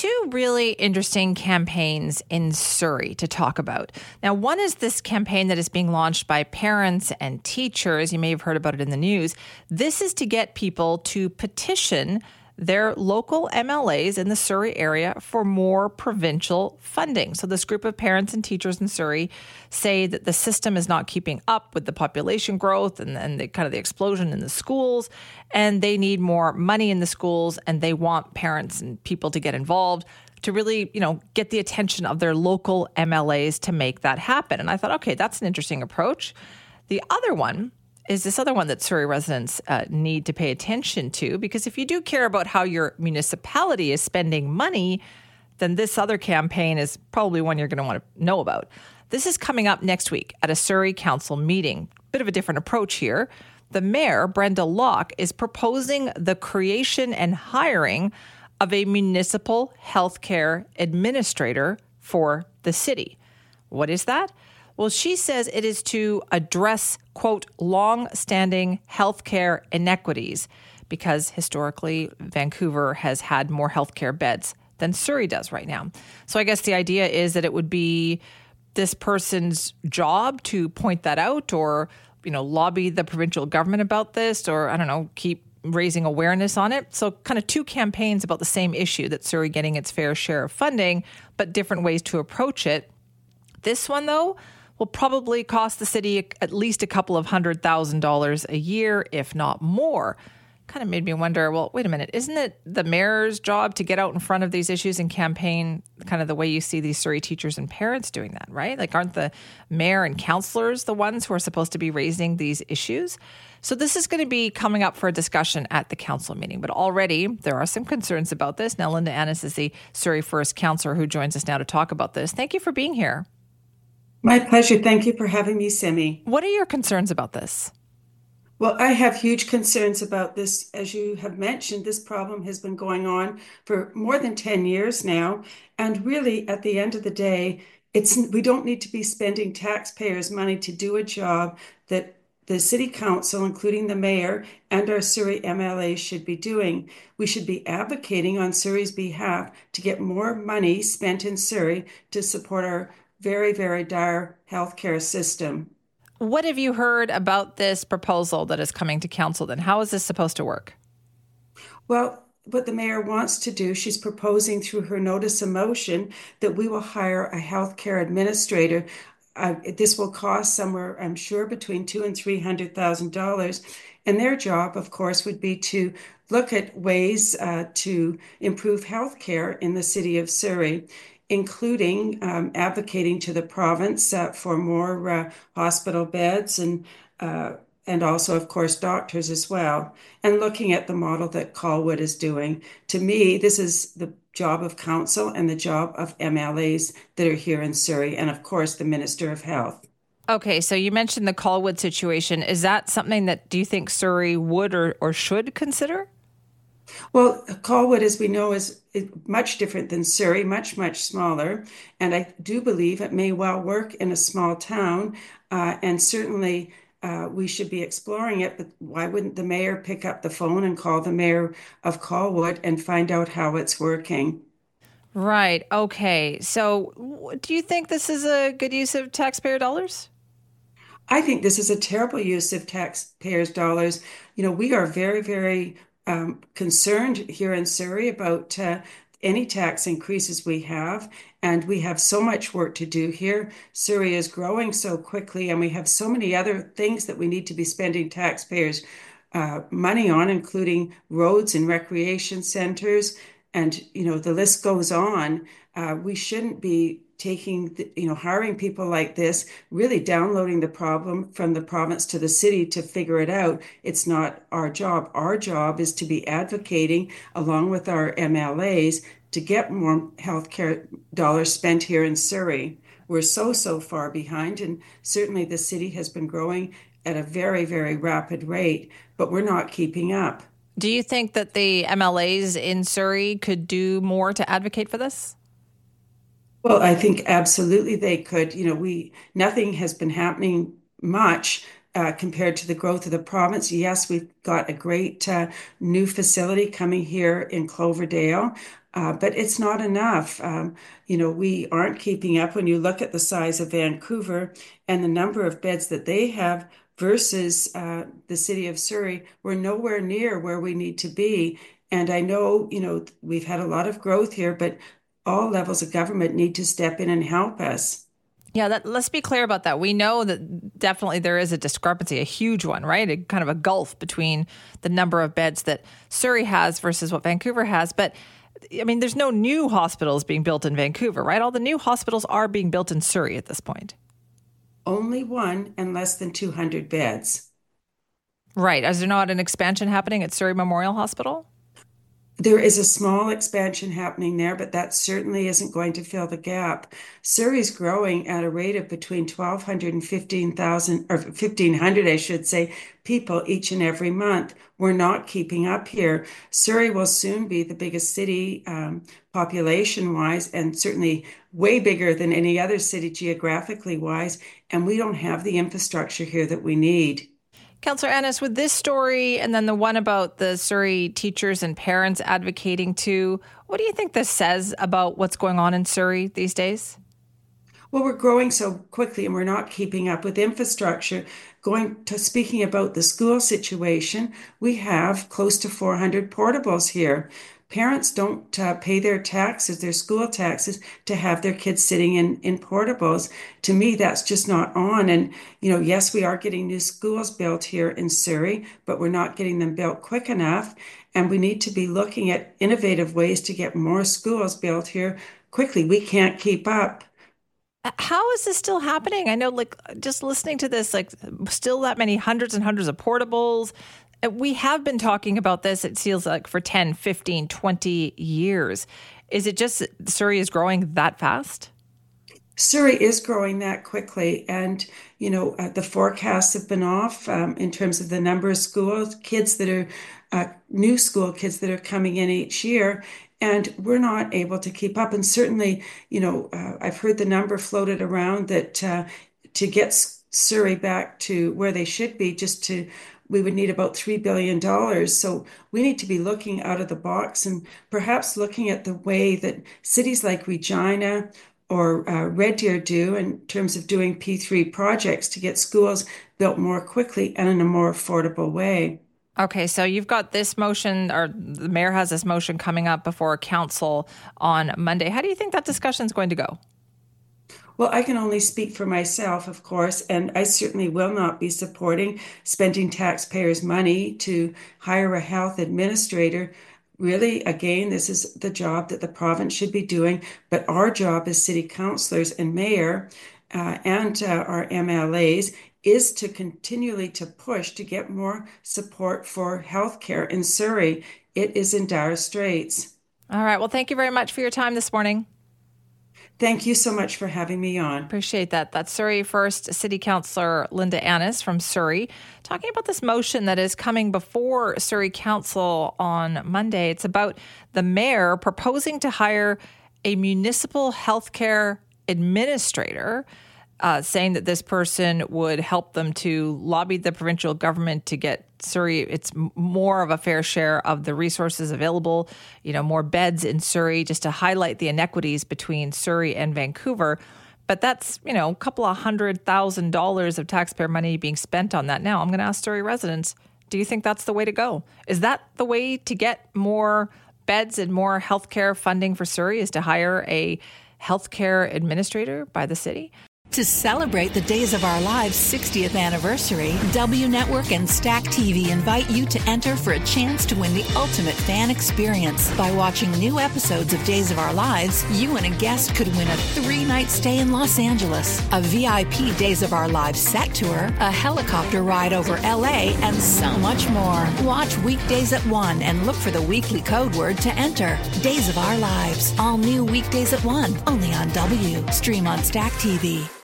two really interesting campaigns in Surrey to talk about. Now, one is this campaign that is being launched by parents and teachers. You may have heard about it in the news. This is to get people to petition their local MLAs in the Surrey area for more provincial funding. So this group of parents and teachers in Surrey say that the system is not keeping up with the population growth and the kind of the explosion in the schools, and they need more money in the schools, and they want parents and people to get involved to really, get the attention of their local MLAs to make that happen. And I thought, okay, that's an interesting approach. The other one is this other one that Surrey residents need to pay attention to, because if you do care about how your municipality is spending money, then this other campaign is probably one you're going to want to know about. This is coming up next week at a Surrey Council meeting. Bit of a different approach here. The Mayor, Brenda Locke, is proposing the creation and hiring of a municipal healthcare administrator for the city. What is that? Well, she says it is to address, quote, long-standing healthcare inequities, because historically Vancouver has had more healthcare beds than Surrey does right now. So I guess the idea is that it would be this person's job to point that out, or, lobby the provincial government about this, or, I don't know, keep raising awareness on it. So kind of two campaigns about the same issue, that Surrey getting its fair share of funding, but different ways to approach it. This one, though, will probably cost the city at least a couple of $100,000 a year, if not more. Kind of made me wonder, well, wait a minute, isn't it the mayor's job to get out in front of these issues and campaign kind of the way you see these Surrey teachers and parents doing that, right? Like, aren't the mayor and councillors the ones who are supposed to be raising these issues? So this is going to be coming up for a discussion at the council meeting. But already there are some concerns about this. Now, Linda Annis is the Surrey First councillor who joins us now to talk about this. Thank you for being here. My pleasure. Thank you for having me, Simi. What are your concerns about this? Well, I have huge concerns about this. As you have mentioned, this problem has been going on for more than 10 years now. And really, at the end of the day, we don't need to be spending taxpayers' money to do a job that the City Council, including the Mayor and our Surrey MLA, should be doing. We should be advocating on Surrey's behalf to get more money spent in Surrey to support our very, very dire healthcare system. What have you heard about this proposal that is coming to council then? How is this supposed to work? Well, what the mayor wants to do, she's proposing through her notice of motion that we will hire a healthcare administrator. This will cost somewhere, I'm sure, between $200,000 and $300,000. And their job, of course, would be to look at ways to improve healthcare in the city of Surrey, including advocating to the province for more hospital beds and also, of course, doctors as well, and looking at the model that Colwood is doing. To me, this is the job of council and the job of MLAs that are here in Surrey, and of course, the Minister of Health. Okay, so you mentioned the Colwood situation. Is that something that do you think Surrey would or should consider? Well, Colwood, as we know, is much different than Surrey, much, much smaller. And I do believe it may well work in a small town. And certainly we should be exploring it. But why wouldn't the mayor pick up the phone and call the mayor of Colwood and find out how it's working? Right. Okay. So do you think this is a good use of taxpayer dollars? I think this is a terrible use of taxpayers' dollars. We are very, very concerned here in Surrey about any tax increases we have, and we have so much work to do here. Surrey is growing so quickly, and we have so many other things that we need to be spending taxpayers' money on, including roads and recreation centers, and the list goes on. We shouldn't be hiring people like this, really downloading the problem from the province to the city to figure it out. It's not our job. Our job is to be advocating along with our MLAs to get more healthcare dollars spent here in Surrey. We're so far behind, and certainly the city has been growing at a very, very rapid rate, but we're not keeping up. Do you think that the MLAs in Surrey could do more to advocate for this? Well, I think absolutely they could. Nothing has been happening much compared to the growth of the province. Yes, we've got a great new facility coming here in Cloverdale, but it's not enough. We aren't keeping up. When you look at the size of Vancouver and the number of beds that they have versus the city of Surrey, we're nowhere near where we need to be. And I know, we've had a lot of growth here, but all levels of government need to step in and help us. Yeah, let's be clear about that. We know that definitely there is a discrepancy, a huge one, right? A kind of a gulf between the number of beds that Surrey has versus what Vancouver has. But I mean, there's no new hospitals being built in Vancouver, right? All the new hospitals are being built in Surrey at this point. Only one and less than 200 beds. Right. Is there not an expansion happening at Surrey Memorial Hospital? There is a small expansion happening there, but that certainly isn't going to fill the gap. Surrey's growing at a rate of between 1,200 and 15,000, or 1,500, I should say, people each and every month. We're not keeping up here. Surrey will soon be the biggest city population-wise, and certainly way bigger than any other city geographically wise, and we don't have the infrastructure here that we need. Councillor Annis, with this story and then the one about the Surrey teachers and parents advocating too, what do you think this says about what's going on in Surrey these days? Well, we're growing so quickly and we're not keeping up with infrastructure. Speaking about the school situation, we have close to 400 portables here. Parents don't pay their taxes, their school taxes, to have their kids sitting in portables. To me, that's just not on. And, yes, we are getting new schools built here in Surrey, but we're not getting them built quick enough. And we need to be looking at innovative ways to get more schools built here quickly. We can't keep up. How is this still happening? I know, just listening to this, still that many hundreds and hundreds of portables. We have been talking about this, it feels like, for 10, 15, 20 years. Is it just Surrey is growing that fast? Surrey is growing that quickly. And, the forecasts have been off in terms of the number of kids that are new school kids that are coming in each year. And we're not able to keep up. And certainly, I've heard the number floated around that to get Surrey back to where they should be, we would need about $3 billion. So we need to be looking out of the box and perhaps looking at the way that cities like Regina or Red Deer do in terms of doing P3 projects to get schools built more quickly and in a more affordable way. Okay, so you've got this motion, or the mayor has this motion coming up before council on Monday. How do you think that discussion is going to go? Well, I can only speak for myself, of course, and I certainly will not be supporting spending taxpayers' money to hire a health administrator. Really, again, this is the job that the province should be doing, but our job as city councillors and mayor and our MLAs is to continually to push to get more support for healthcare in Surrey. It is in dire straits. All right. Well, thank you very much for your time this morning. Thank you so much for having me on. Appreciate that. That's Surrey First City Councillor Linda Annis from Surrey, talking about this motion that is coming before Surrey Council on Monday. It's about the mayor proposing to hire a municipal healthcare administrator, saying that this person would help them to lobby the provincial government to get Surrey it's more of a fair share of the resources available, more beds in Surrey, just to highlight the inequities between Surrey and Vancouver. But that's, a couple of $100,000 of taxpayer money being spent on that. Now, I'm going to ask Surrey residents, do you think that's the way to go? Is that the way to get more beds and more healthcare funding for Surrey, is to hire a healthcare administrator by the city? To celebrate the Days of Our Lives 60th anniversary, W Network and Stack TV invite you to enter for a chance to win the ultimate fan experience. By watching new episodes of Days of Our Lives, you and a guest could win a 3-night stay in Los Angeles, a VIP Days of Our Lives set tour, a helicopter ride over LA, and so much more. Watch weekdays at 1 and look for the weekly code word to enter. Days of Our Lives, all new weekdays at 1, only on W. Stream on Stack TV.